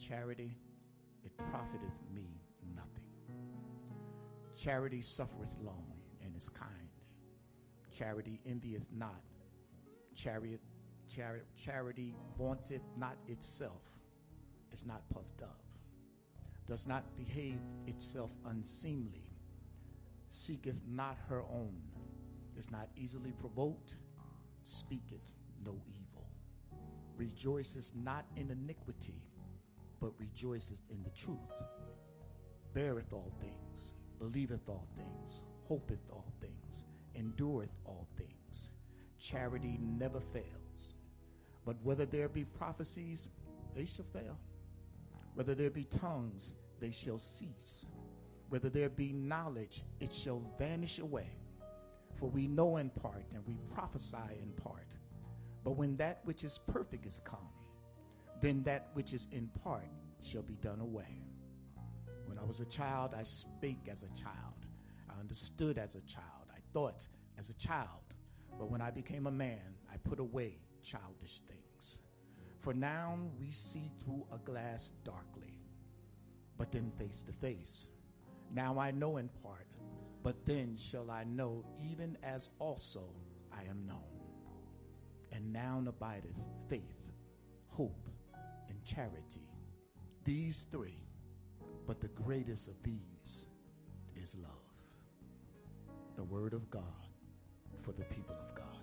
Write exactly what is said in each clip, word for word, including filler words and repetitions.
charity, it profiteth me nothing. Charity suffereth long and is kind. Charity envieth not. Chariot, chari- charity vaunteth not itself, is not puffed up, does not behave itself unseemly, seeketh not her own, is not easily provoked, speaketh no evil, rejoiceth not in iniquity, but rejoiceth in the truth, beareth all things, believeth all things, hopeth all things, endureth all things. Charity never fails. But whether there be prophecies, they shall fail. Whether there be tongues, they shall cease. Whether there be knowledge, it shall vanish away. For we know in part, and we prophesy in part. But when that which is perfect is come, then that which is in part shall be done away. When I was a child, I spake as a child. I understood as a child. I thought as a child. But when I became a man, I put away childish things. For now we see through a glass darkly, but then face to face. Now I know in part, but then shall I know even as also I am known. And now abideth faith, hope, and charity. These three, but the greatest of these is love. The word of God for the people of God.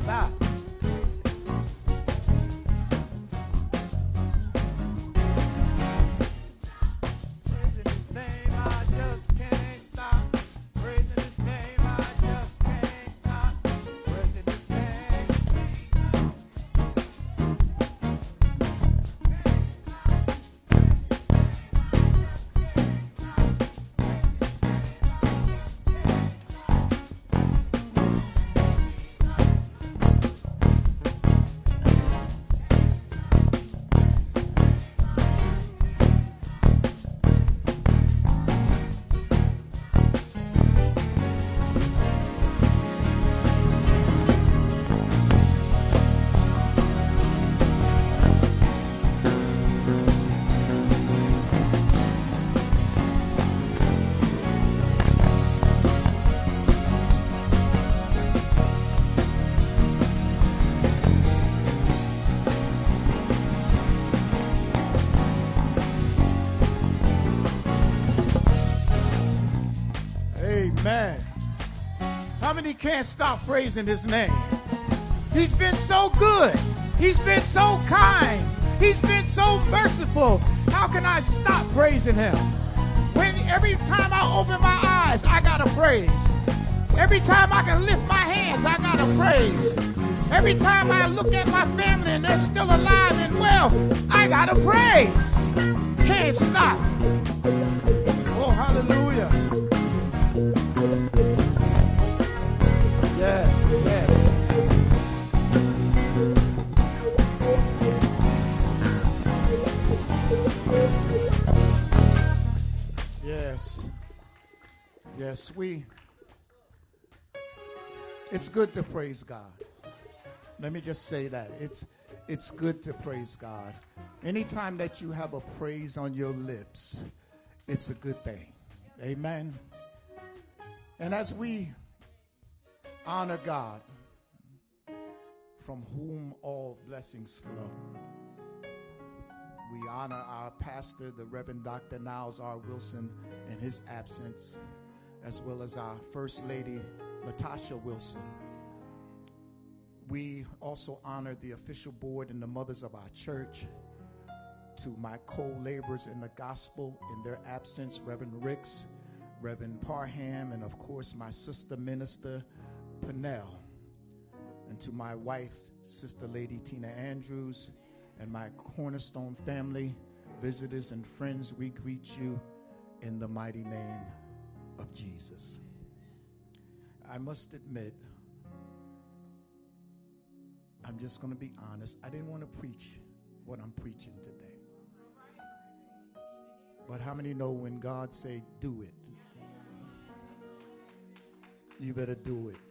stop. Praising his name, I just can't stop. Praising his name, I just can't stop. Praising his name. Amen. How many can't stop praising his name? He's been so good. He's been so kind. He's been so merciful. How can I stop praising him? When every time I open my eyes, I gotta praise. Every time I can lift my hands, I gotta praise. Every time I look at my family and they're still alive and well, I gotta praise. Can't stop. Oh, hallelujah. Yes, yes. Yes. Yes, we. It's good to praise God. Let me just say that. It's it's good to praise God. Anytime that you have a praise on your lips, it's a good thing. Amen. And as we honor God, from whom all blessings flow, we honor our pastor, the Reverend Doctor Niles R. Wilson, in his absence, as well as our First Lady, Latasha Wilson. We also honor the official board and the mothers of our church. To my co-laborers in the gospel, in their absence, Reverend Ricks, Reverend Parham, and of course my sister minister, Pernell. And to my wife, Sister Lady Tina Andrews, and my Cornerstone family, visitors and friends, we greet you in the mighty name of Jesus. I must admit, I'm just going to be honest, I didn't want to preach what I'm preaching today. But how many know when God say do it, you better do it?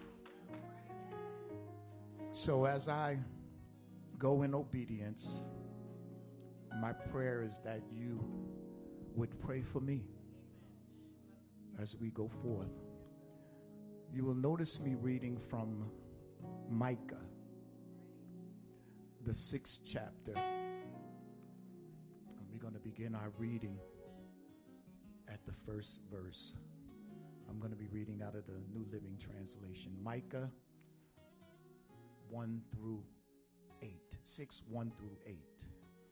So as I go in obedience, my prayer is that you would pray for me as we go forth. You will notice me reading from Micah, the sixth chapter. And we're going to begin our reading at the first verse. I'm going to be reading out of the New Living Translation. Micah one through eight. six, one through eight.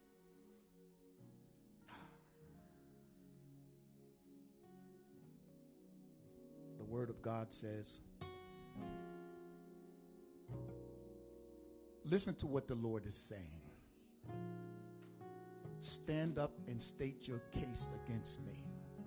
The Word of God says, listen to what the Lord is saying. Stand up and state your case against me.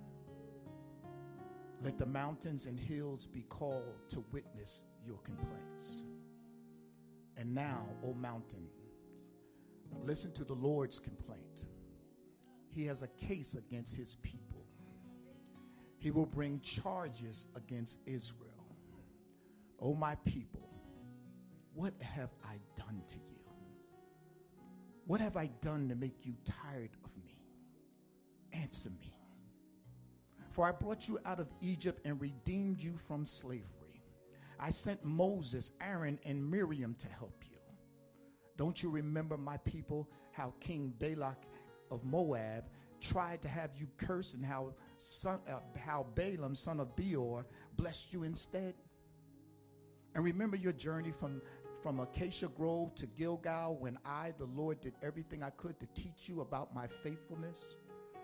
Let the mountains and hills be called to witness your complaints. And now, O mountains, listen to the Lord's complaint. He has a case against his people. He will bring charges against Israel. O my people, what have I done to you? What have I done to make you tired of me? Answer me. For I brought you out of Egypt and redeemed you from slavery. I sent Moses, Aaron, and Miriam to help you. Don't you remember, my people, how King Balak of Moab tried to have you cursed, and how son, uh, how Balaam, son of Beor, blessed you instead? And remember your journey from from Acacia Grove to Gilgal, when I, the Lord, did everything I could to teach you about my faithfulness?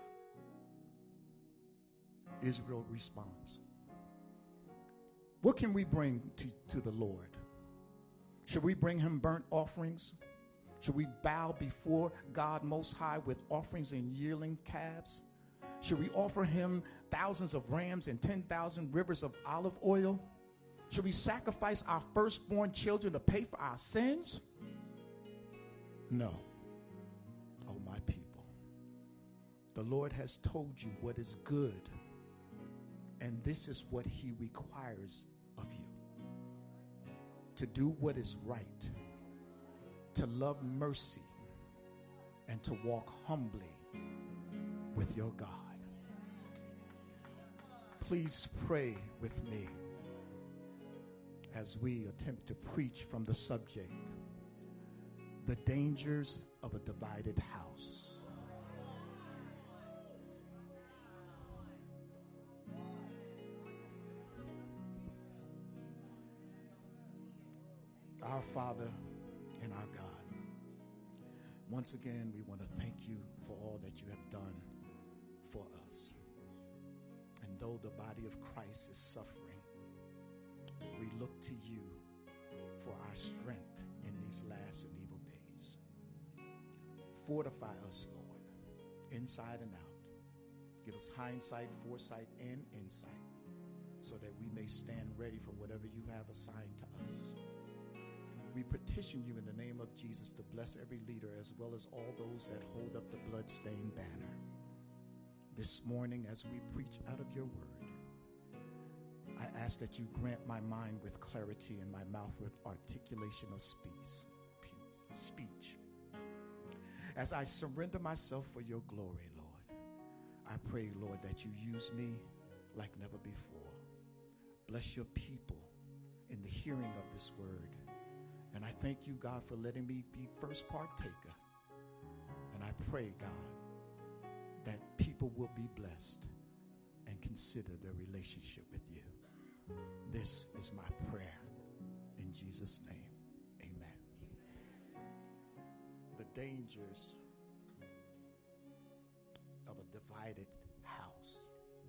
Israel responds. What can we bring to, to the Lord? Should we bring him burnt offerings? Should we bow before God Most High with offerings and yearling calves? Should we offer him thousands of rams and ten thousand rivers of olive oil? Should we sacrifice our firstborn children to pay for our sins? No. Oh, my people. The Lord has told you what is good, and this is what he requires of you. To do what is right, to love mercy, and to walk humbly with your God. Please pray with me as we attempt to preach from the subject, the dangers of a divided house. Our Father and our God, once again, we want to thank you for all that you have done for us. And though the body of Christ is suffering, we look to you for our strength in these last and evil days. Fortify us, Lord, inside and out. Give us hindsight, foresight, and insight so that we may stand ready for whatever you have assigned to us. We petition you in the name of Jesus to bless every leader as well as all those that hold up the bloodstained banner. This morning, as we preach out of your word, I ask that you grant my mind with clarity and my mouth with articulation of speech. speech. As I surrender myself for your glory, Lord, I pray, Lord, that you use me like never before. Bless your people in the hearing of this word. And I thank you, God, for letting me be first partaker. And I pray, God, that people will be blessed and consider their relationship with you. This is my prayer. In Jesus' name, amen. The dangers of a divided house.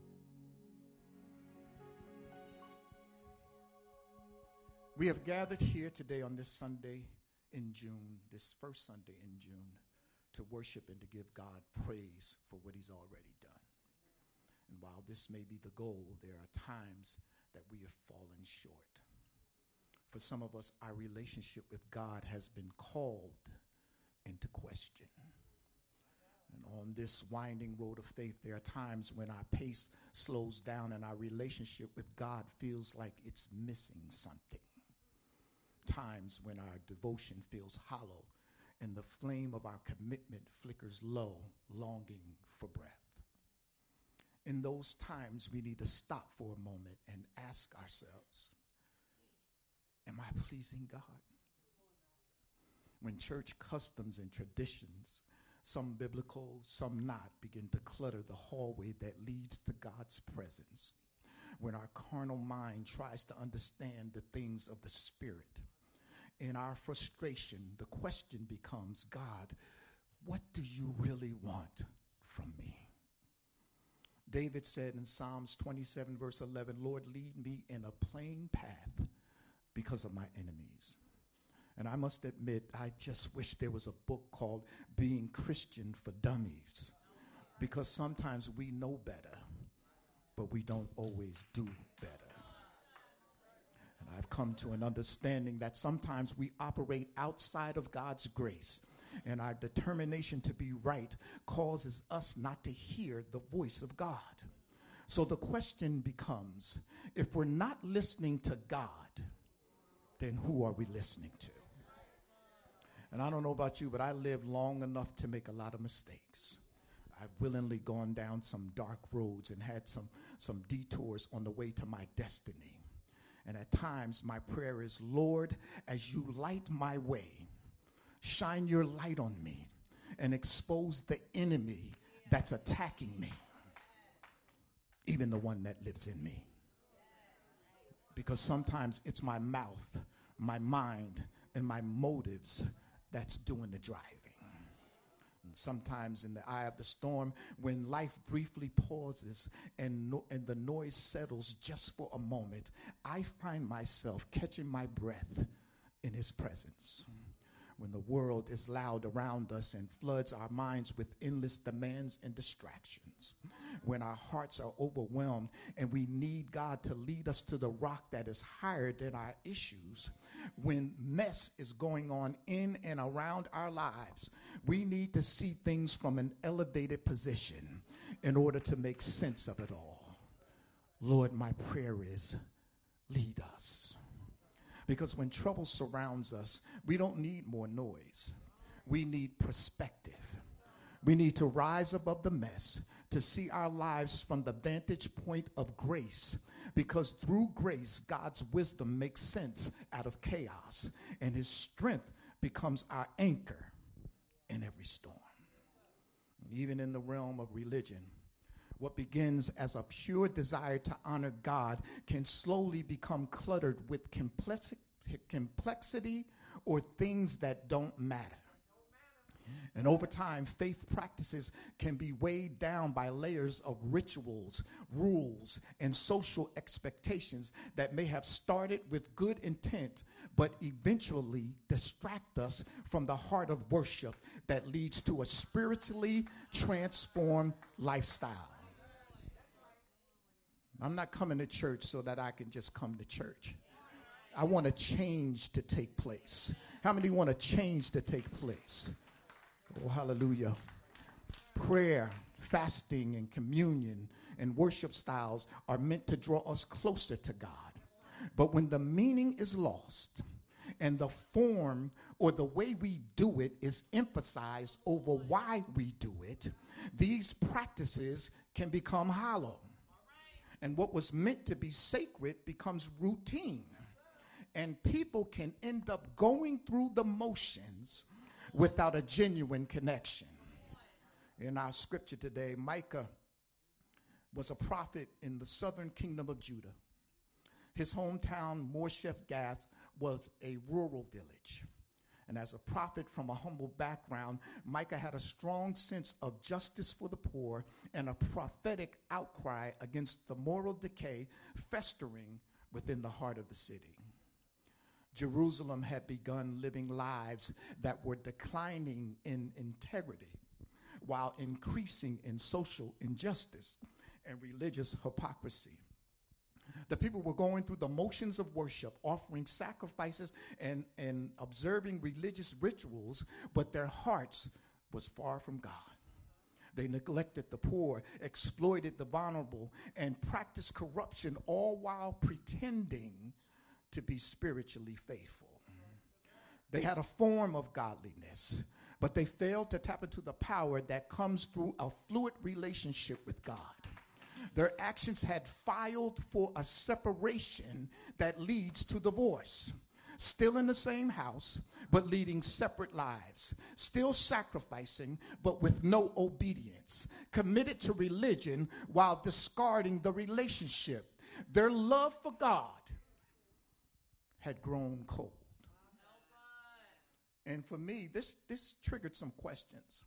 We have gathered here today on this Sunday in June, this first Sunday in June, to worship and to give God praise for what he's already done. And while this may be the goal, there are times that we have fallen short. For some of us, our relationship with God has been called into question. And on this winding road of faith, there are times when our pace slows down and our relationship with God feels like it's missing something. Times when our devotion feels hollow and the flame of our commitment flickers low, longing for breath. In those times, we need to stop for a moment and ask ourselves, am I pleasing God? When church customs and traditions, some biblical, some not, begin to clutter the hallway that leads to God's presence. When our carnal mind tries to understand the things of the Spirit. In our frustration, the question becomes, God, what do you really want from me? David said in Psalms twenty-seven, verse eleven, Lord, lead me in a plain path because of my enemies. And I must admit, I just wish there was a book called Being Christian for Dummies, because sometimes we know better, but we don't always do better. And I've come to an understanding that sometimes we operate outside of God's grace, and our determination to be right causes us not to hear the voice of God. So the question becomes, if we're not listening to God, then who are we listening to? And I don't know about you, but I lived long enough to make a lot of mistakes. I've willingly gone down some dark roads and had some, some detours on the way to my destiny. And at times, my prayer is, Lord, as you light my way, shine your light on me and expose the enemy that's attacking me, even the one that lives in me. Because sometimes it's my mouth, my mind, and my motives that's doing the driving. And sometimes in the eye of the storm, when life briefly pauses and, no, and the noise settles just for a moment, I find myself catching my breath in his presence. When the world is loud around us and floods our minds with endless demands and distractions. When our hearts are overwhelmed and we need God to lead us to the rock that is higher than our issues. When mess is going on in and around our lives, we need to see things from an elevated position in order to make sense of it all. Lord, my prayer is, lead us. Because when trouble surrounds us, we don't need more noise. We need perspective. We need to rise above the mess to see our lives from the vantage point of grace. Because through grace, God's wisdom makes sense out of chaos. And his strength becomes our anchor in every storm. Even in the realm of religion, what begins as a pure desire to honor God can slowly become cluttered with complexi- complexity or things that don't matter. And over time, faith practices can be weighed down by layers of rituals, rules, and social expectations that may have started with good intent, but eventually distract us from the heart of worship that leads to a spiritually transformed lifestyle. I'm not coming to church so that I can just come to church. I want a change to take place. How many want a change to take place? Oh, hallelujah. Prayer, fasting, and communion and worship styles are meant to draw us closer to God. But when the meaning is lost and the form or the way we do it is emphasized over why we do it, these practices can become hollow. And what was meant to be sacred becomes routine. And people can end up going through the motions without a genuine connection. In our scripture today, Micah was a prophet in the southern kingdom of Judah. His hometown, Moresheth-Gath, was a rural village. And as a prophet from a humble background, Micah had a strong sense of justice for the poor and a prophetic outcry against the moral decay festering within the heart of the city. Jerusalem had begun living lives that were declining in integrity while increasing in social injustice and religious hypocrisy. The people were going through the motions of worship, offering sacrifices and, and observing religious rituals, but their hearts was far from God. They neglected the poor, exploited the vulnerable, and practiced corruption, all while pretending to be spiritually faithful. They had a form of godliness, but they failed to tap into the power that comes through a fluid relationship with God. Their actions had filed for a separation that leads to divorce. Still in the same house, but leading separate lives. Still sacrificing, but with no obedience. Committed to religion while discarding the relationship. Their love for God had grown cold. And for me, this, this triggered some questions.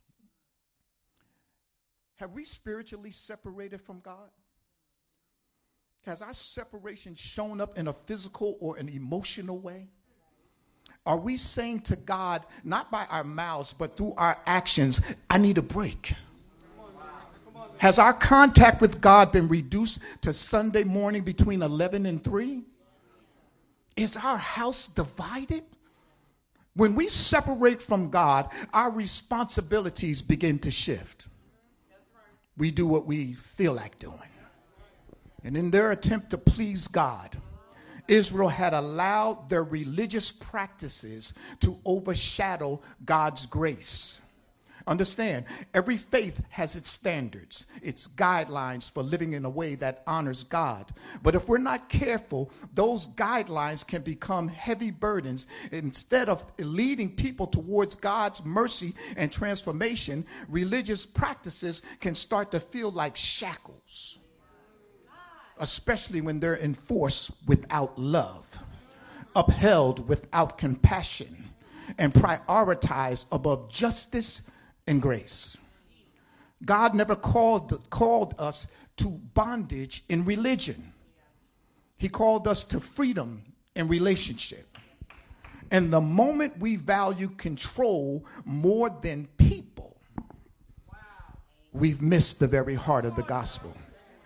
Have we spiritually separated from God? Has our separation shown up in a physical or an emotional way? Are we saying to God, not by our mouths, but through our actions, I need a break? Has our contact with God been reduced to Sunday morning between eleven and three? Is our house divided? When we separate from God, our responsibilities begin to shift. We do what we feel like doing. And in their attempt to please God, Israel had allowed their religious practices to overshadow God's grace. Understand, every faith has its standards, its guidelines for living in a way that honors God. But if we're not careful, those guidelines can become heavy burdens. Instead of leading people towards God's mercy and transformation, religious practices can start to feel like shackles, especially when they're enforced without love. upheld without compassion and prioritized above justice and grace. God never called, called us to bondage in religion. He called us to freedom in relationship. And the moment we value control more than people, we've missed the very heart of the gospel.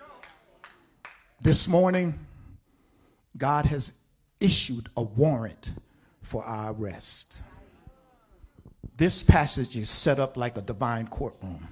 This morning, God has issued a warrant for our arrest. This passage is set up like a divine courtroom.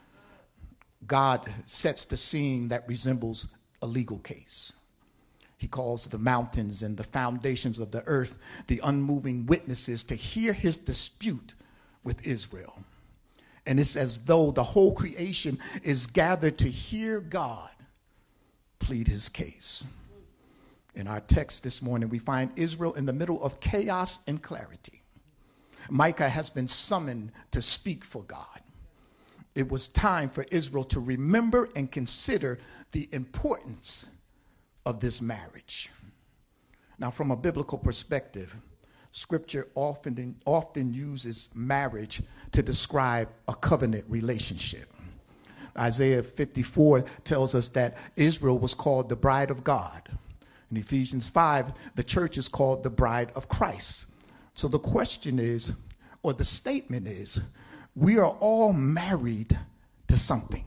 God sets the scene that resembles a legal case. He calls the mountains and the foundations of the earth the unmoving witnesses to hear his dispute with Israel. And it's as though the whole creation is gathered to hear God plead his case. In our text this morning, we find Israel in the middle of chaos and clarity. Micah has been summoned to speak for God. It was time for Israel to remember and consider the importance of this marriage. Now, from a biblical perspective, Scripture often, often uses marriage to describe a covenant relationship. Isaiah fifty-four tells us that Israel was called the bride of God. In Ephesians five, the church is called the bride of Christ. So the question is, or the statement is, we are all married to something.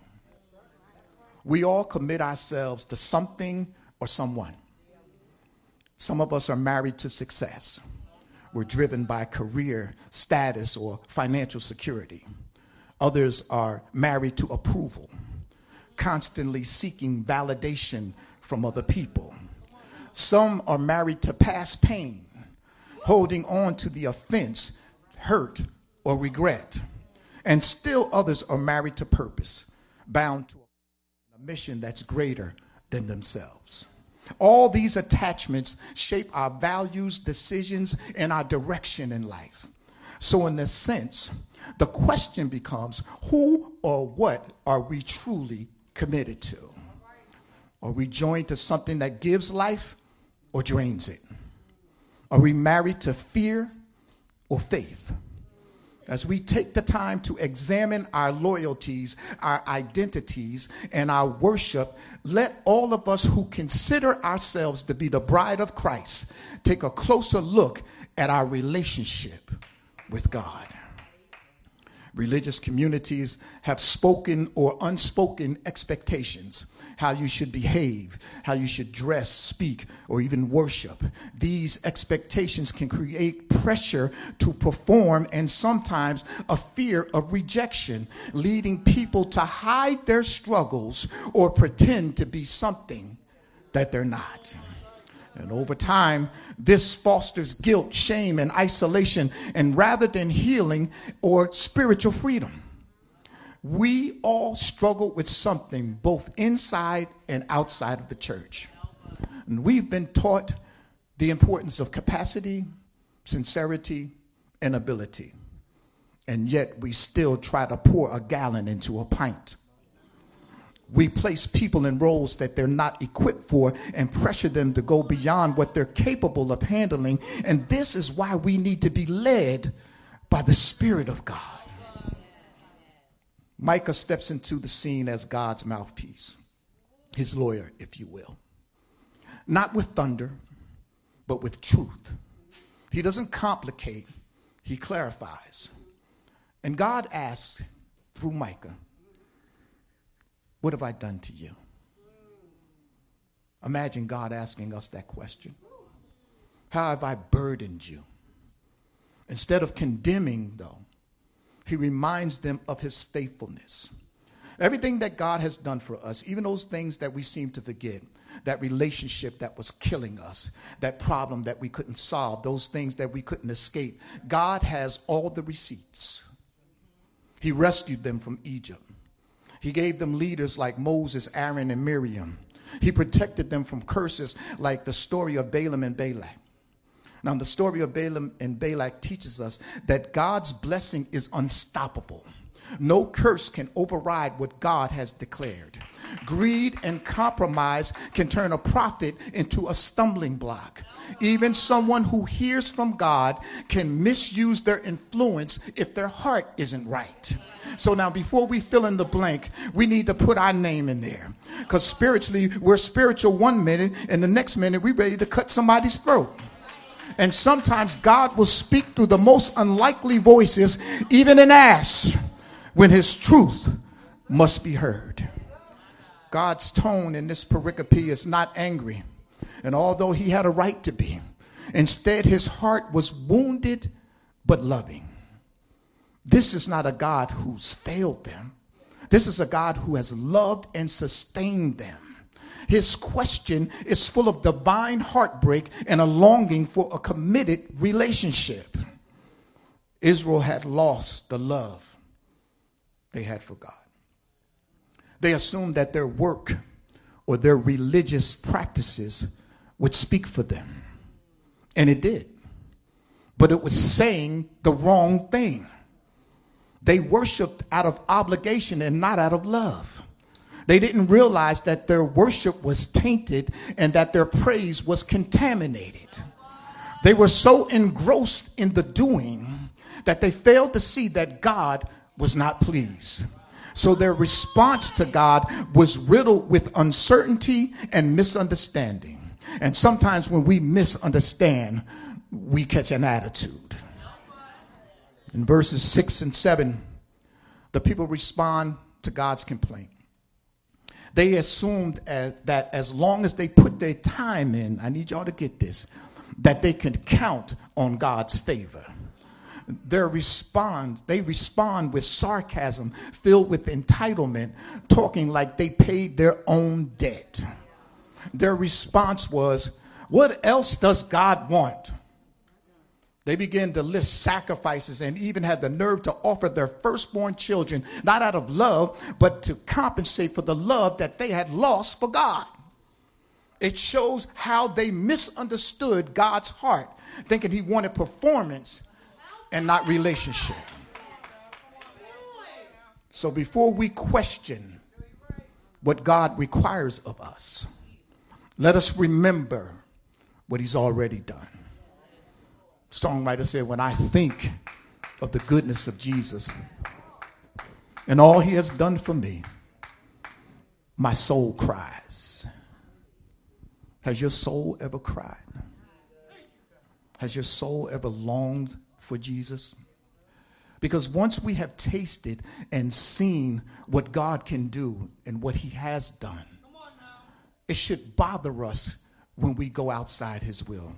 We all commit ourselves to something or someone. Some of us are married to success. We're driven by career, status, or financial security. Others are married to approval, constantly seeking validation from other people. Some are married to past pain, holding on to the offense, hurt, or regret. And still others are married to purpose, bound to a mission that's greater than themselves. All these attachments shape our values, decisions, and our direction in life. So in this sense, the question becomes, who or what are we truly committed to? Are we joined to something that gives life or drains it? Are we married to fear or faith? As we take the time to examine our loyalties, our identities, and our worship, let all of us who consider ourselves to be the bride of Christ take a closer look at our relationship with God. Religious communities have spoken or unspoken expectations, how you should behave, how you should dress, speak, or even worship. These expectations can create pressure to perform and sometimes a fear of rejection, leading people to hide their struggles or pretend to be something that they're not. And over time, this fosters guilt, shame, and isolation, and rather than healing or spiritual freedom. We all struggle with something both inside and outside of the church. And we've been taught the importance of capacity, sincerity, and ability. And yet we still try to pour a gallon into a pint. We place people in roles that they're not equipped for and pressure them to go beyond what they're capable of handling. And this is why we need to be led by the Spirit of God. Micah steps into the scene as God's mouthpiece, his lawyer, if you will. Not with thunder, but with truth. He doesn't complicate, he clarifies. And God asks through Micah, what have I done to you? Imagine God asking us that question. How have I burdened you? Instead of condemning, though, he reminds them of his faithfulness. Everything that God has done for us, even those things that we seem to forget, that relationship that was killing us, that problem that we couldn't solve, those things that we couldn't escape, God has all the receipts. He rescued them from Egypt. He gave them leaders like Moses, Aaron, and Miriam. He protected them from curses like the story of Balaam and Balak. Now, the story of Balaam and Balak teaches us that God's blessing is unstoppable. No curse can override what God has declared. Greed and compromise can turn a prophet into a stumbling block. Even someone who hears from God can misuse their influence if their heart isn't right. So now, before we fill in the blank, we need to put our name in there. Because spiritually, we're spiritual one minute, and the next minute, we're ready to cut somebody's throat. And sometimes God will speak through the most unlikely voices, even an ass, when his truth must be heard. God's tone in this pericope is not angry. And although he had a right to be, instead his heart was wounded but loving. This is not a God who's failed them. This is a God who has loved and sustained them. His question is full of divine heartbreak and a longing for a committed relationship. Israel had lost the love they had for God. They assumed that their work or their religious practices would speak for them. And it did. But it was saying the wrong thing. They worshiped out of obligation and not out of love. They didn't realize that their worship was tainted and that their praise was contaminated. They were so engrossed in the doing that they failed to see that God was not pleased. So their response to God was riddled with uncertainty and misunderstanding. And sometimes when we misunderstand, we catch an attitude. In verses six and seven, the people respond to God's complaint. They assumed as, that as long as they put their time in, I need y'all to get this, that they could count on God's favor. Their respond, they respond with sarcasm filled with entitlement, talking like they paid their own debt. Their response was, what else does God want? They began to list sacrifices and even had the nerve to offer their firstborn children, not out of love, but to compensate for the love that they had lost for God. It shows how they misunderstood God's heart, thinking he wanted performance and not relationship. So before we question what God requires of us, let us remember what he's already done. Songwriter said, when I think of the goodness of Jesus and all he has done for me, my soul cries. Has your soul ever cried? Has your soul ever longed for Jesus? Because once we have tasted and seen what God can do and what he has done, it should bother us when we go outside his will.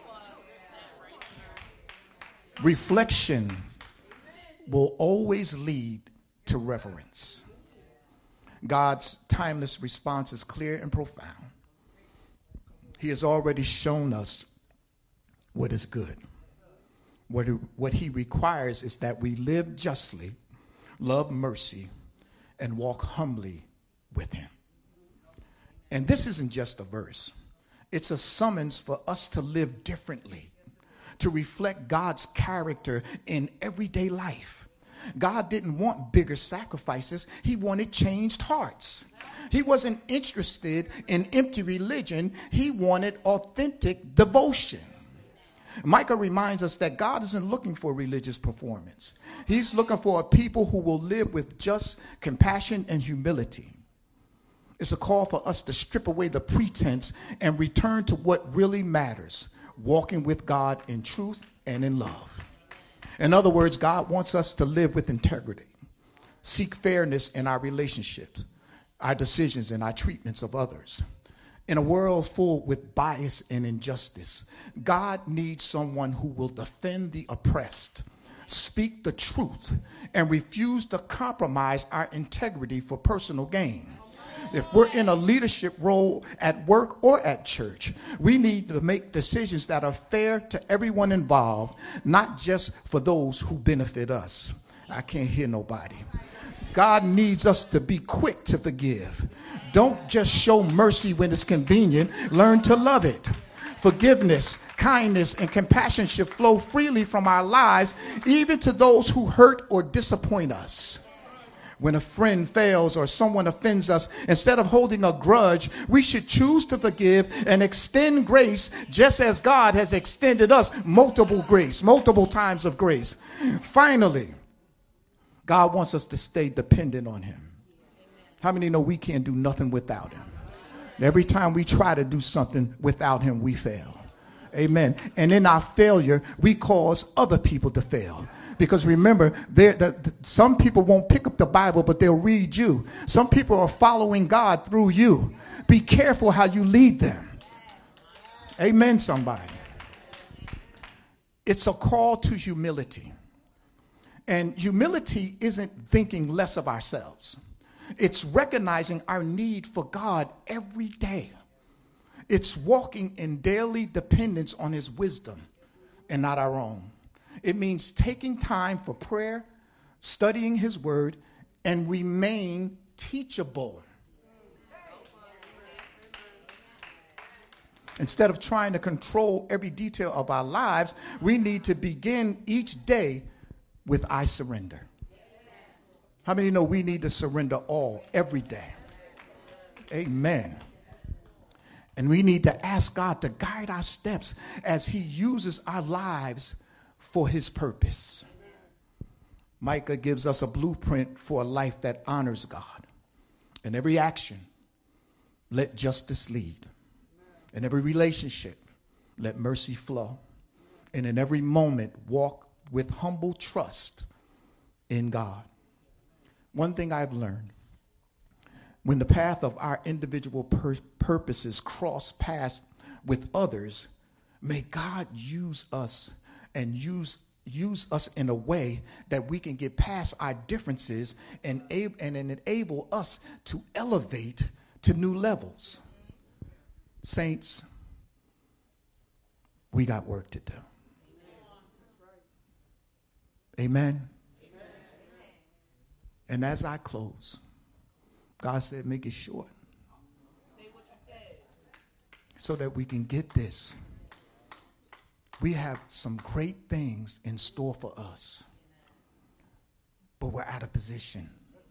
Reflection will always lead to reverence. God's timeless response is clear and profound. He has already shown us what is good. What, what he requires is that we live justly, love mercy, and walk humbly with him. And this isn't just a verse. It's a summons for us to live differently, to reflect God's character in everyday life. God didn't want bigger sacrifices. He wanted changed hearts. He wasn't interested in empty religion. He wanted authentic devotion. Micah reminds us that God isn't looking for religious performance. He's looking for a people who will live with just compassion and humility. It's a call for us to strip away the pretense and return to what really matters. Walking with God in truth and in love. In other words, God wants us to live with integrity, seek fairness in our relationships, our decisions, and our treatments of others. In a world full with bias and injustice, God needs someone who will defend the oppressed, speak the truth, and refuse to compromise our integrity for personal gain. If we're in a leadership role at work or at church, we need to make decisions that are fair to everyone involved, not just for those who benefit us. I can't hear nobody. God needs us to be quick to forgive. Don't just show mercy when it's convenient. Learn to love it. Forgiveness, kindness, and compassion should flow freely from our lives, even to those who hurt or disappoint us. When a friend fails or someone offends us, instead of holding a grudge, we should choose to forgive and extend grace just as God has extended us multiple grace, multiple times of grace. Finally, God wants us to stay dependent on him. How many know we can't do nothing without him? Every time we try to do something without him, we fail. Amen. And in our failure, we cause other people to fail. Because remember, the, the, some people won't pick up the Bible, but they'll read you. Some people are following God through you. Be careful how you lead them. Amen, somebody. It's a call to humility. And humility isn't thinking less of ourselves. It's recognizing our need for God every day. It's walking in daily dependence on his wisdom and not our own. It means taking time for prayer, studying his word, and remain teachable. Instead of trying to control every detail of our lives, we need to begin each day with I surrender. How many know we need to surrender all every day? Amen. And we need to ask God to guide our steps as he uses our lives for his purpose. Micah gives us a blueprint for a life that honors God. In every action, let justice lead. In every relationship, let mercy flow. And in every moment, walk with humble trust in God. One thing I've learned, when the path of our individual pur- purposes cross paths with others, may God use us and use use us in a way that we can get past our differences and, ab- and enable us to elevate to new levels. Saints, we got work to do. Amen. And as I close, God said, make it short. So that we can get this. We have some great things in store for us. But we're out of position.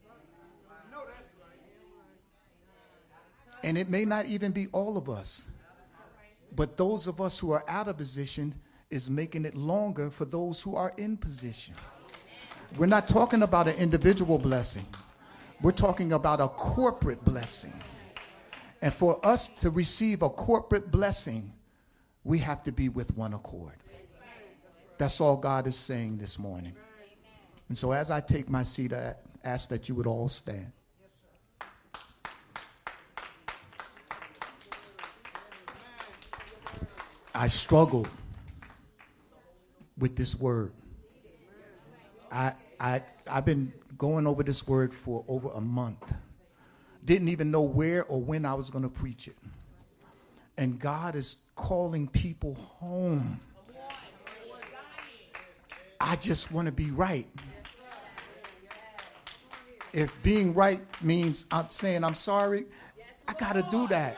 And it may not even be all of us. But those of us who are out of position is making it longer for those who are in position. We're not talking about an individual blessing. We're talking about a corporate blessing. And for us to receive a corporate blessing, we have to be with one accord. That's all God is saying this morning. And so as I take my seat, I ask that you would all stand. I struggled with this word. I, I, I've been going over this word for over a month. Didn't even know where or when I was going to preach it. And God is calling people home. I just want to be right. If being right means I'm saying I'm sorry, I got to do that.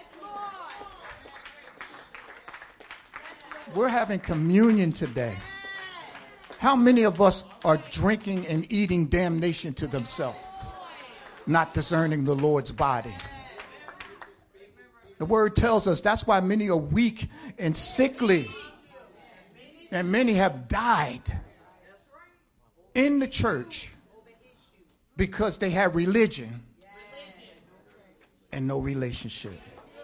We're having communion today. How many of us are drinking and eating damnation to themselves, not discerning the Lord's body? The word tells us that's why many are weak and sickly, and many have died in the church because they have religion and no relationship.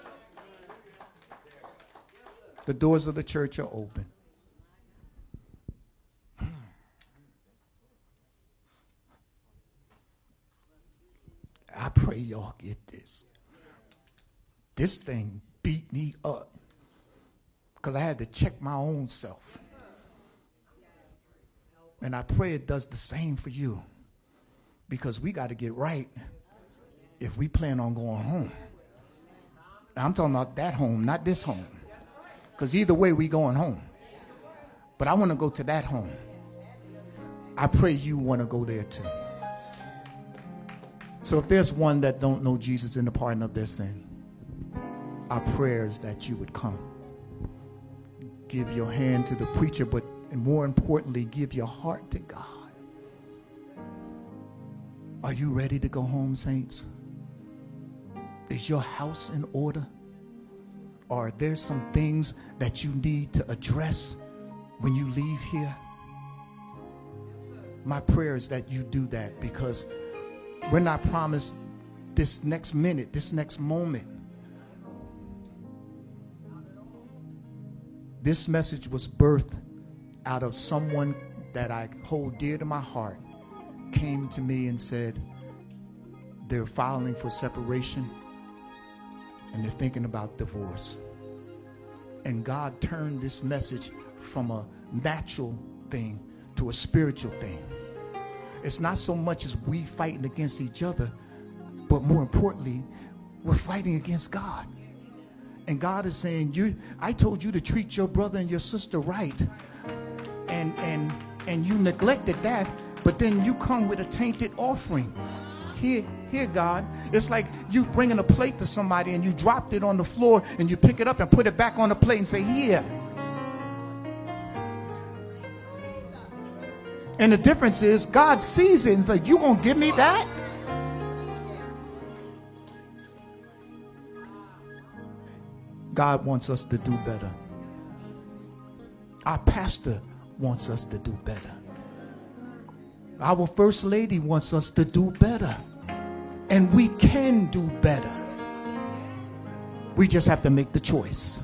The doors of the church are open. I pray y'all get this. This thing beat me up because I had to check my own self. And I pray it does the same for you, because we got to get right if we plan on going home. Now, I'm talking about that home, not this home, because either way we going home. But I want to go to that home. I pray you want to go there too. So if there's one that don't know Jesus in the pardon of their sin, our prayer is that you would come. Give your hand to the preacher, but and more importantly, give your heart to God. Are you ready to go home, saints? Is your house in order? Or are there some things that you need to address when you leave here? My prayer is that you do that, because we're not promised this next minute, this next moment. This message was birthed out of someone that I hold dear to my heart, came to me and said they're filing for separation and they're thinking about divorce. And God turned this message from a natural thing to a spiritual thing. It's not so much as we fighting against each other, but more importantly, we're fighting against God. And God is saying, "You, I told you to treat your brother and your sister right, and and and you neglected that, but then you come with a tainted offering. Here, here, God, it's like you bringing a plate to somebody and you dropped it on the floor and you pick it up and put it back on the plate and say, here." And the difference is God sees it and like, you gonna give me that? God wants us to do better. Our pastor wants us to do better. Our first lady wants us to do better. And we can do better. We just have to make the choice.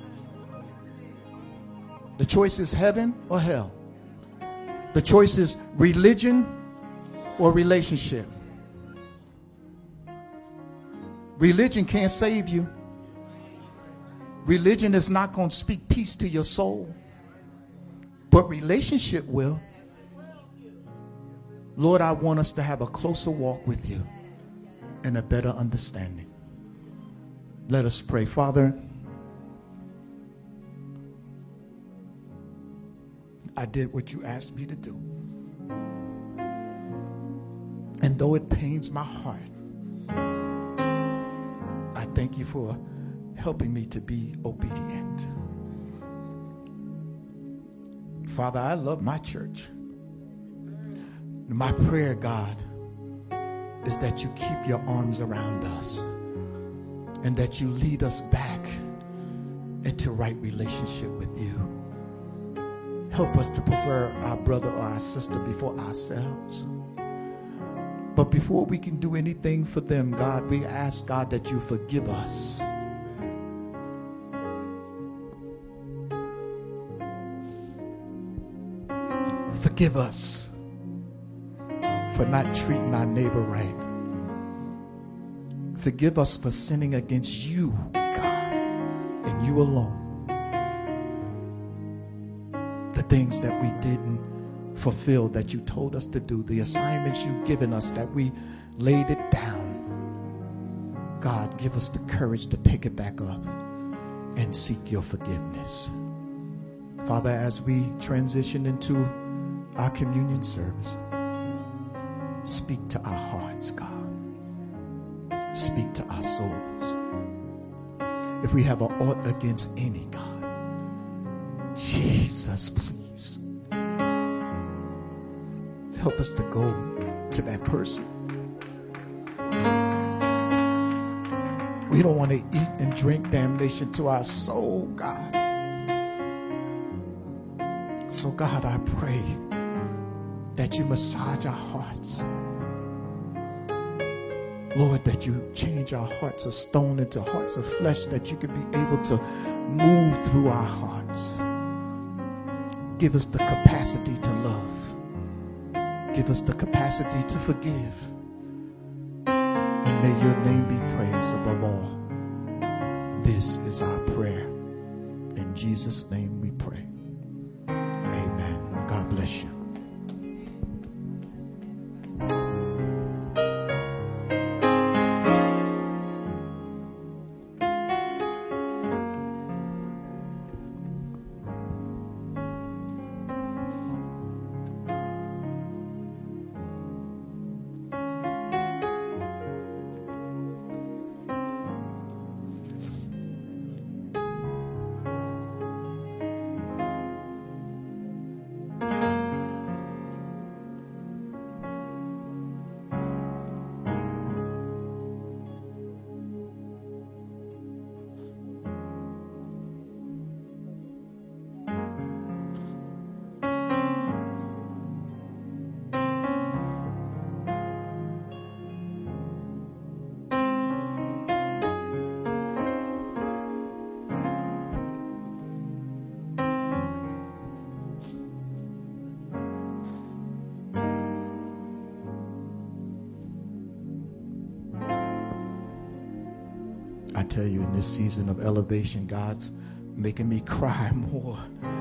The choice is heaven or hell. The choice is religion or relationship. Religion can't save you. Religion is not going to speak peace to your soul. But relationship will. Lord, I want us to have a closer walk with you and a better understanding. Let us pray. Father, I did what you asked me to do. And though it pains my heart, I thank you for helping me to be obedient. Father, I love my church. My prayer, God, is that you keep your arms around us and that you lead us back into right relationship with you. Help us to prefer our brother or our sister before ourselves. But before we can do anything for them, God, we ask, God, that you forgive us. Forgive us for not treating our neighbor right. Forgive us for sinning against you, God, and you alone. The things that we didn't fulfill that you told us to do, the assignments you've given us that we laid it down. God, give us the courage to pick it back up and seek your forgiveness. Father, as we transition into our communion service, speak to our hearts, God. Speak to our souls. If we have an ought against any, God, Jesus, please help us to go to that person. We don't want to eat and drink damnation to our soul, God. So, God, I pray that you massage our hearts. Lord, that you change our hearts of stone into hearts of flesh, that you can be able to move through our hearts. Give us the capacity to love. Give us the capacity to forgive. And may your name be praised above all. This is our prayer. In Jesus' name we pray. Amen. God bless you. tell you, in this season of elevation, God's making me cry more.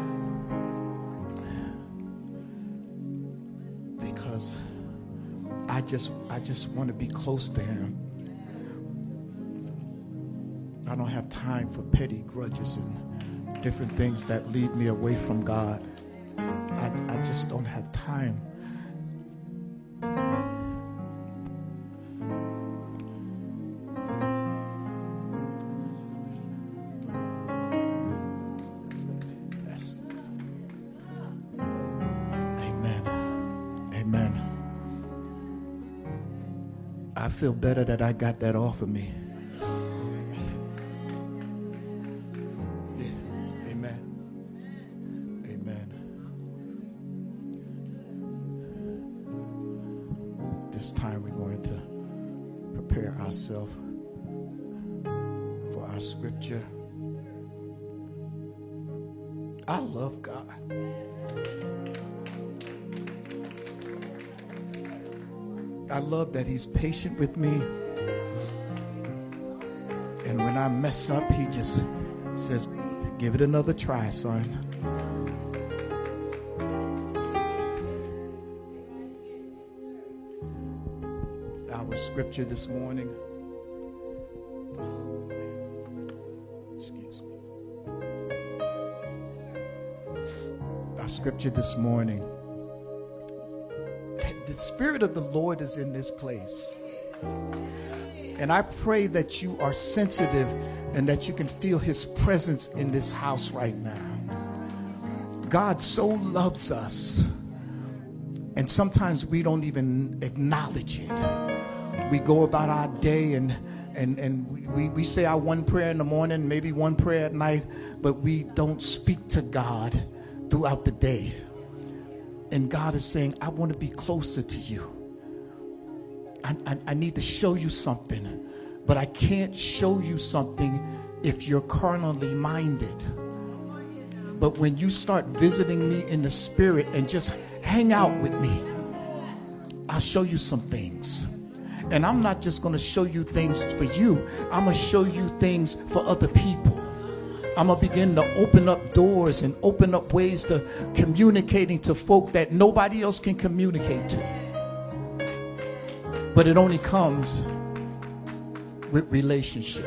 Because I just I just want to be close to him. I don't have time for petty grudges and different things that lead me away from God. I, I just don't have time. Yes. Amen. Amen. I feel better that I got that off of me. For our scripture. I love God. I love that he's patient with me. And when I mess up, he just says, give it another try, son. Our scripture this morning. Excuse me. Our scripture this morning. The Spirit of the Lord is in this place. And I pray that you are sensitive and that you can feel his presence in this house right now. God so loves us. And sometimes we don't even acknowledge it. We go about our day and and and we, we say our one prayer in the morning, maybe one prayer at night, but we don't speak to God throughout the day. And God is saying, I want to be closer to you. I, I, I need to show you something, but I can't show you something if you're carnally minded. But when you start visiting me in the spirit and just hang out with me, I'll show you some things. And I'm not just going to show you things for you. I'm going to show you things for other people. I'm going to begin to open up doors and open up ways to communicating to folk that nobody else can communicate to. But it only comes with relationship.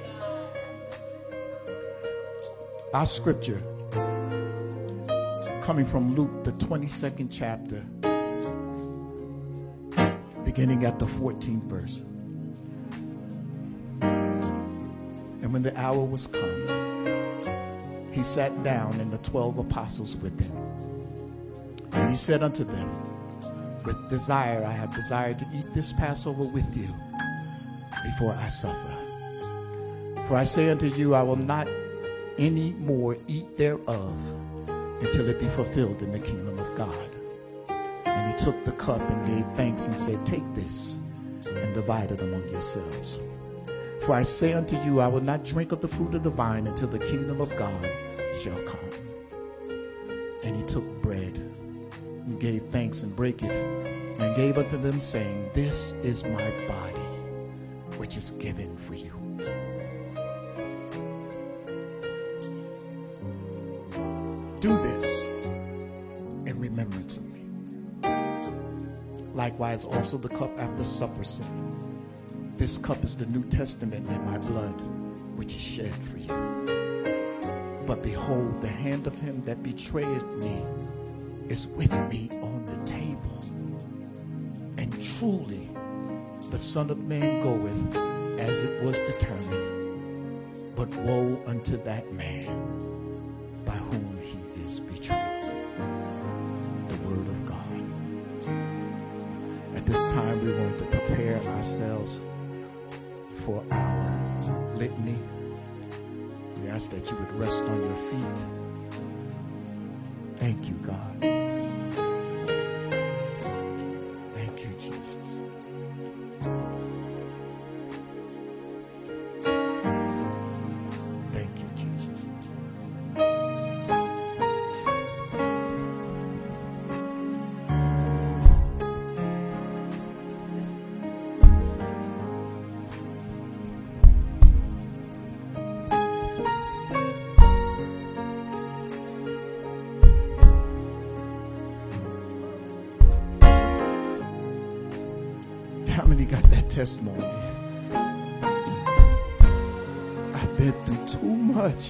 Our scripture coming from Luke, the twenty-second chapter, beginning at the fourteenth verse. And when the hour was come, he sat down and the twelve apostles with him. And he said unto them, with desire I have desired to eat this Passover with you before I suffer. For I say unto you, I will not any more eat thereof until it be fulfilled in the kingdom of God. And he took the cup and gave thanks and said, take this and divide it among yourselves. For I say unto you, I will not drink of the fruit of the vine until the kingdom of God shall come. And he took bread and gave thanks and brake it and gave unto them, saying, this is my body, which is given for you. Do this in remembrance of me. Likewise also the cup after supper, saying, this cup is the New Testament in my blood, which is shed for you. But behold, the hand of him that betrayeth me is with me on the table. And truly, the Son of Man goeth as it was determined. But woe unto that man by whom he is betrayed. The word of God. At this time, we want to prepare ourselves for our litany. We ask that you would rest on your feet. Thank you, God. Thank you, Jesus. Thank you, Jesus. How many got that testimony? I've been through too much.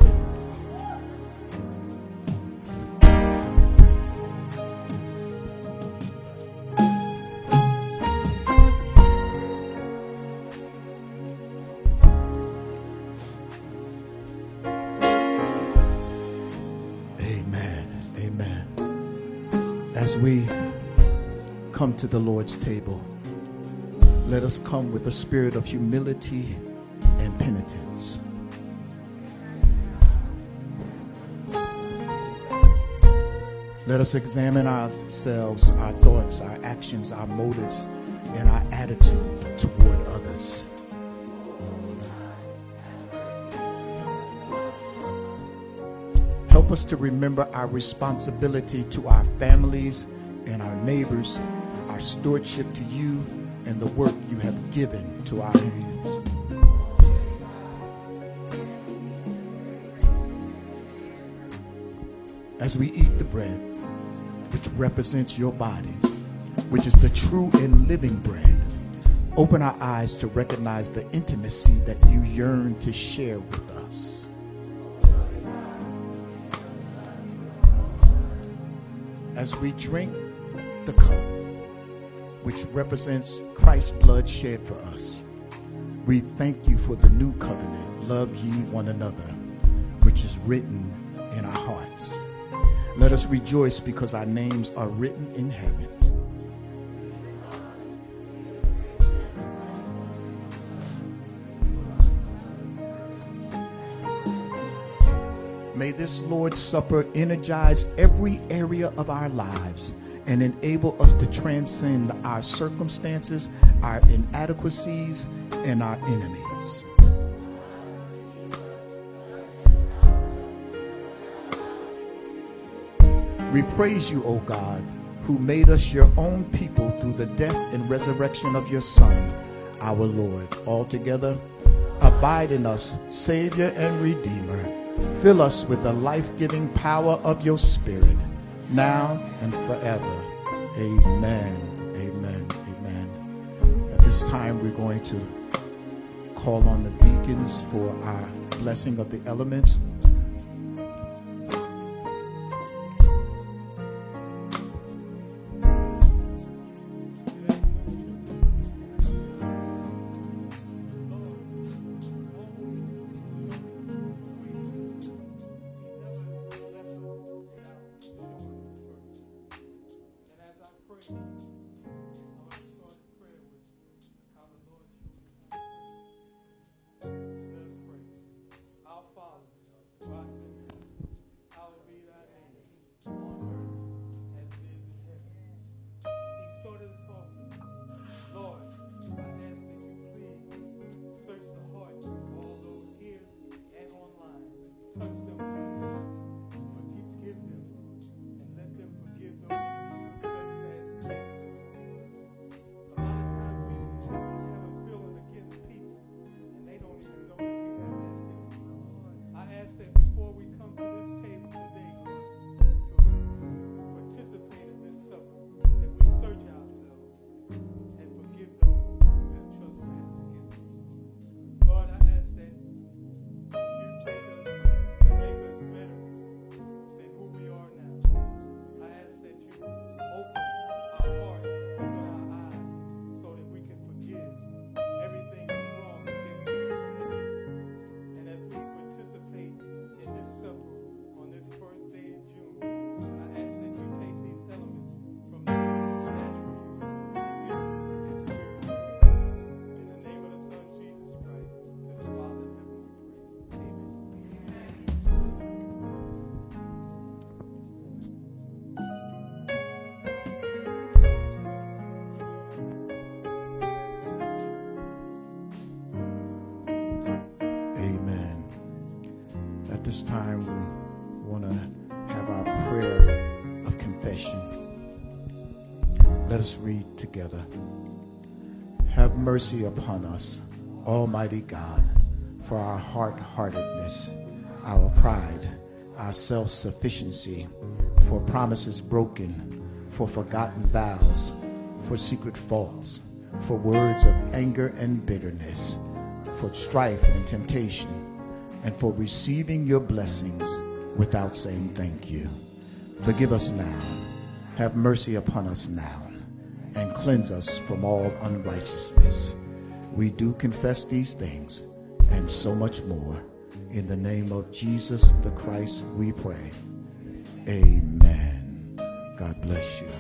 Amen. Amen. As we come to the Lord's table, let us come with a spirit of humility and penitence. Let us examine ourselves, our thoughts, our actions, our motives, and our attitude toward others. Help us to remember our responsibility to our families and our neighbors, our stewardship to you, and the work you have given to our hands. As we eat the bread, which represents your body, which is the true and living bread, open our eyes to recognize the intimacy that you yearn to share with us. As we drink the cup, which represents Christ's blood shed for us, we thank you for the new covenant, love ye one another, which is written in our hearts. Let us rejoice because our names are written in heaven. May this Lord's Supper energize every area of our lives and enable us to transcend our circumstances, our inadequacies, and our enemies. We praise you, O God, who made us your own people through the death and resurrection of your Son, our Lord. Altogether, abide in us, Savior and Redeemer. Fill us with the life-giving power of your Spirit, now and forever. Amen. Amen. Amen. At this time, we're going to call on the deacons for our blessing of the elements. This time we want to have our prayer of confession. Let us read together. Have mercy upon us, Almighty God, for our hard-heartedness, our pride, our self-sufficiency, for promises broken, for forgotten vows, for secret faults, for words of anger and bitterness, for strife and temptation, and for receiving your blessings without saying thank you. Forgive us now. Have mercy upon us now, and cleanse us from all unrighteousness. We do confess these things and so much more. In the name of Jesus the Christ, we pray. Amen. God bless you.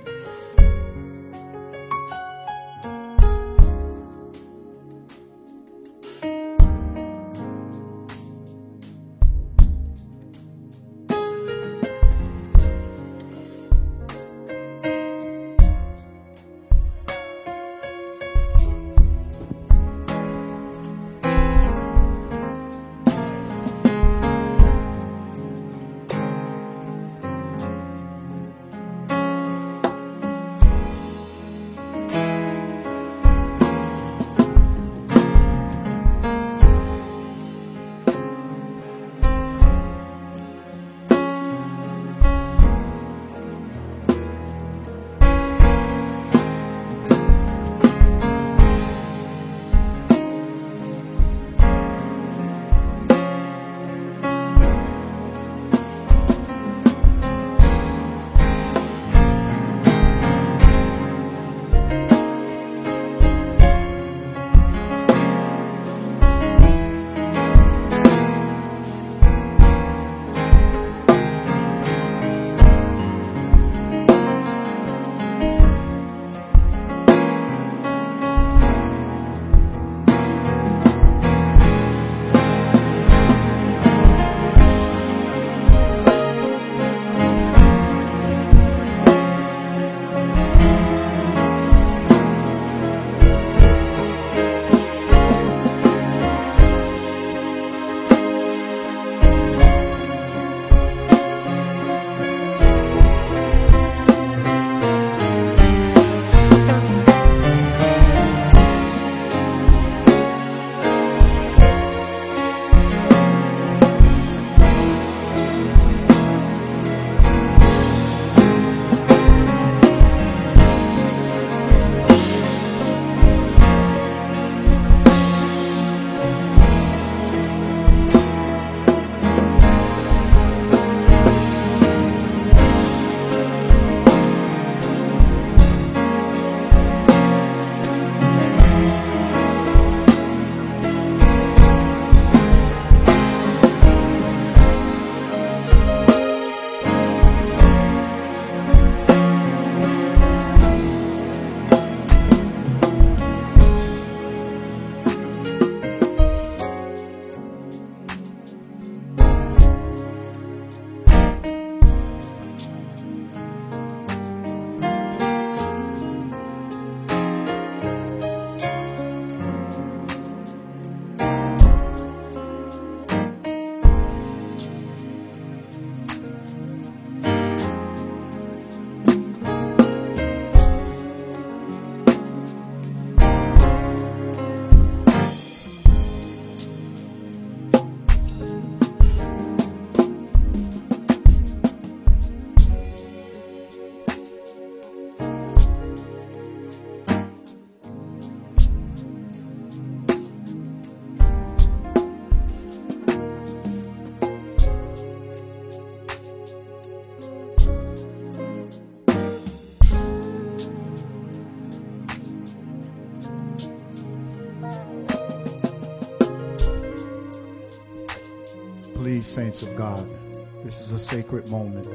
Please, saints of God, this is a sacred moment.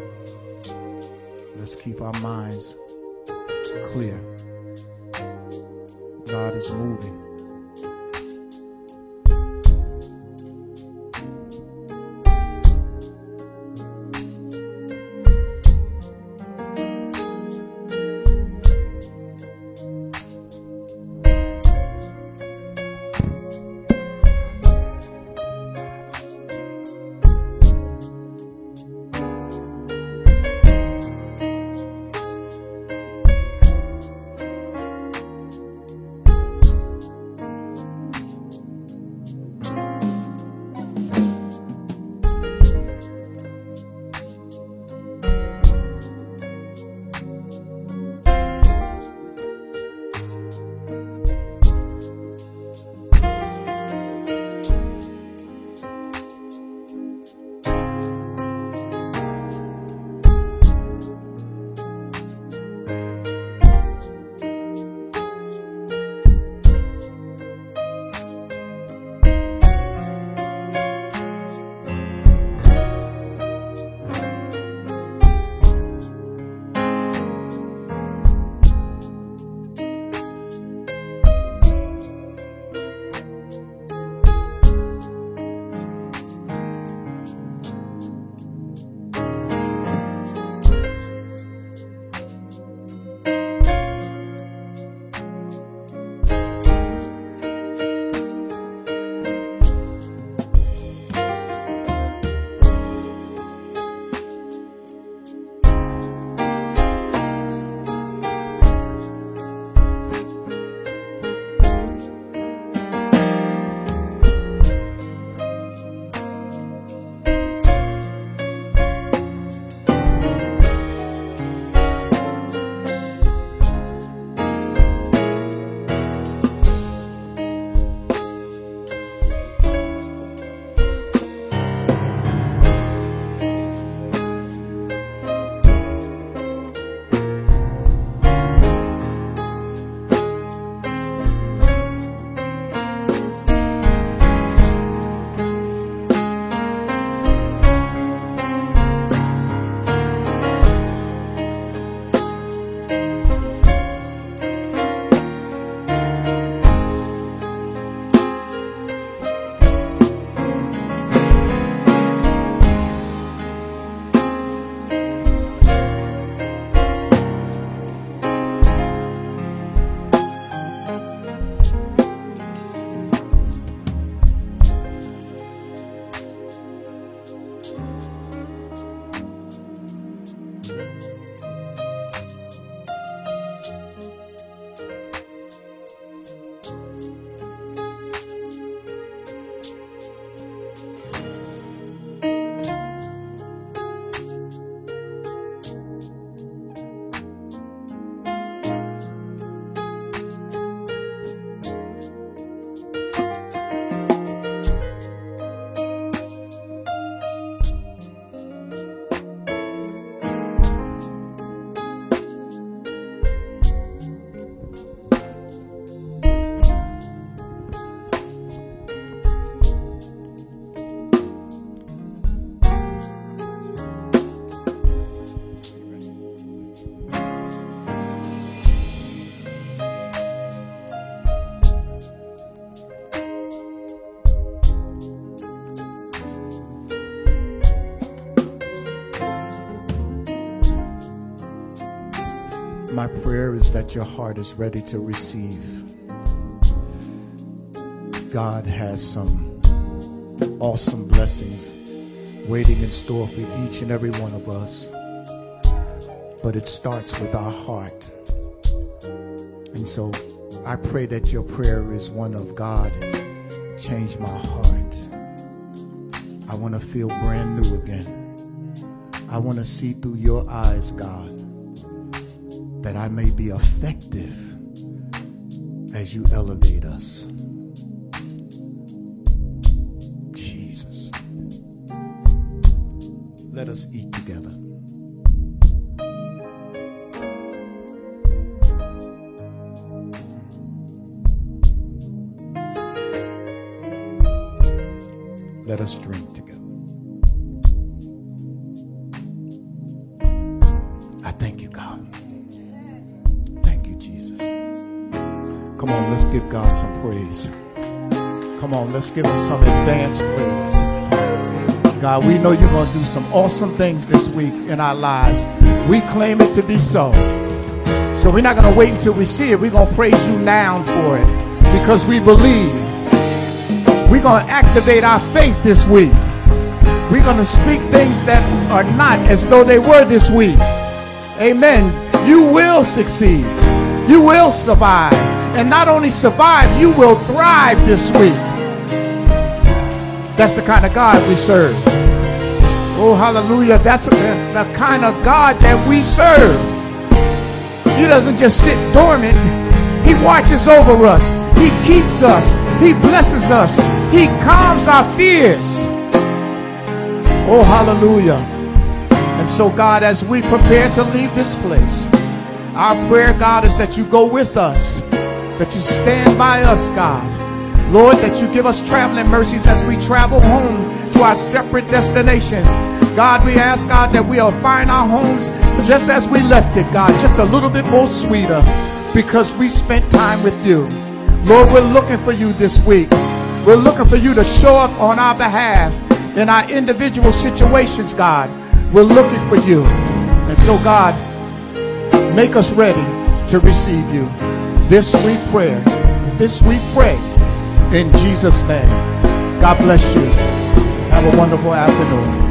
Let's keep our minds clear. God is moving. My prayer is that your heart is ready to receive. God has some awesome blessings waiting in store for each and every one of us. But it starts with our heart. And so I pray that your prayer is one of, God, change my heart. I want to feel brand new again. I want to see through your eyes, God, that I may be effective as you elevate us. Jesus. Let us eat together. Let us drink together. I thank you, God. Thank you, Jesus. Come on, let's give God some praise. Come on, let's give him some advanced praise. God, we know you're going to do some awesome things this week in our lives. We claim it to be so. So we're not going to wait until we see it. We're going to praise you now for it because we believe. We're going to activate our faith this week. We're going to speak things that are not as though they were this week. Amen. You will succeed. You will survive. And not only survive, you will thrive this week. That's the kind of God we serve. Oh, hallelujah. That's the, the kind of God that we serve. He doesn't just sit dormant. He watches over us. He keeps us. He blesses us. He calms our fears. Oh, hallelujah. And so, God, as we prepare to leave this place, our prayer, God, is that you go with us, that you stand by us, God. Lord, that you give us traveling mercies as we travel home to our separate destinations. God, we ask, God, that we'll find our homes just as we left it, God, just a little bit more sweeter because we spent time with you. Lord, we're looking for you this week. We're looking for you to show up on our behalf in our individual situations, God. We're looking for you. And so, God, make us ready to receive you. This we pray. This we pray in Jesus' name. God bless you. Have a wonderful afternoon.